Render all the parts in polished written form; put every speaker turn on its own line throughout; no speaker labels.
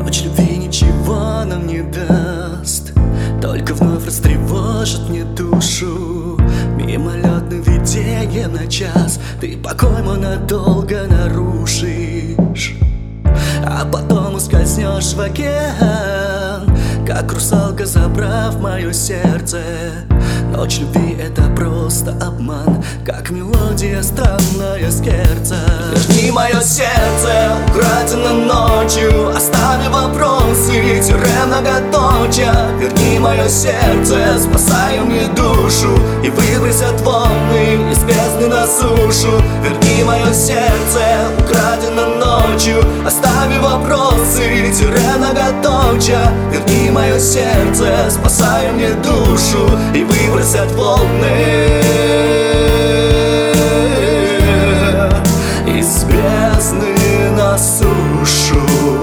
Ночь любви ничего нам не даст, только вновь растревожит мне душу. Мимолетным видением на час ты покой мой надолго нарушишь, а потом ускользнешь в океан, как русалка, забрав мое сердце. Ночь любви — это просто обман, как мелодия странная скерца. Верни мое сердце, украдено ночью, оставив вопросы, тире многоточия. Верни мое сердце, спасай мне душу и выбрось от волны из бездны на сушу. Верни мое сердце, украдено ночью, оставив вопросы, тире многоточия. Верни мое сердце, спасай мне душу и выбрось от волны из бездны на сушу.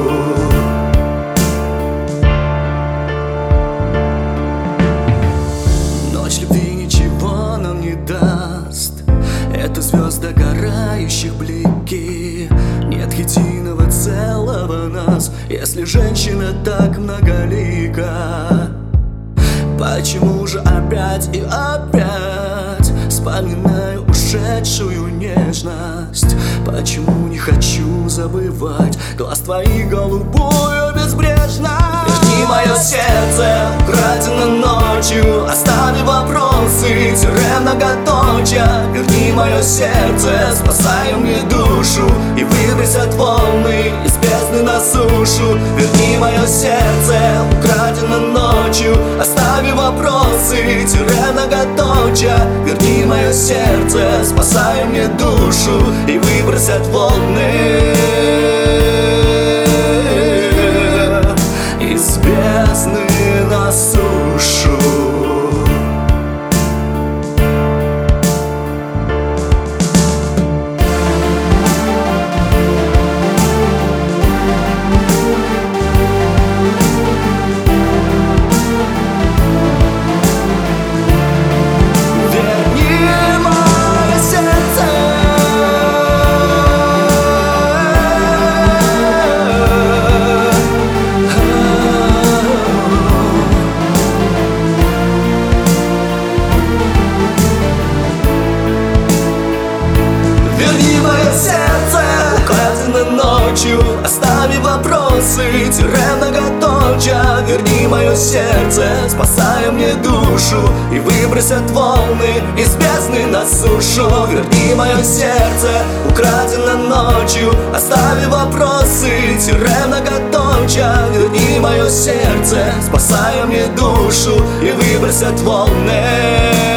Ночь любви ничего нам не даст, это звезд догорающих блики. Нет единого целого нас, если женщина так многолика. Почему же опять и опять вспоминаю ушедшую нежность? Почему не хочу забывать глаз твоих голубую безбрежность? Верни мое сердце, украдено ночью, оставив вопросы, тире многоточия. Верни мое сердце, спасай мне душу и выбрось от волны из бездны на сушу. Верни мое сердце, украдено ночью, оставив вопросы, тире многоточия. Верни мое сердце, спасай мне душу и выбрось от волны из бездны на сушу. Оставив вопросы, тире многоточия. Верни мое сердце, спасай мне душу и выбрось от волны из бездны на сушу. Верни мое сердце, украдено ночью, оставив вопросы, тире многоточия. Верни мое сердце, спасай мне душу и выбрось от волны